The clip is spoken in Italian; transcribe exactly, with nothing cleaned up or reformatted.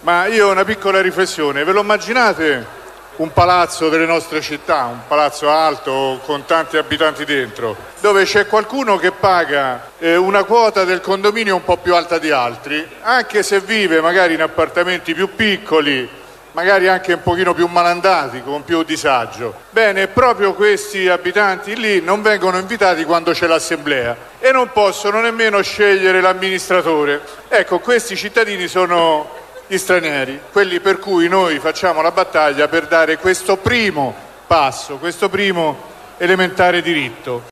Ma io ho una piccola riflessione, ve lo immaginate un palazzo delle nostre città, un palazzo alto con tanti abitanti dentro, dove c'è qualcuno che paga eh, una quota del condominio un po' più alta di altri, anche se vive magari in appartamenti più piccoli, magari anche un pochino più malandati, con più disagio. Bene, proprio questi abitanti lì non vengono invitati quando c'è l'assemblea e non possono nemmeno scegliere l'amministratore. Ecco, questi cittadini sono gli stranieri, quelli per cui noi facciamo la battaglia per dare questo primo passo, questo primo elementare diritto.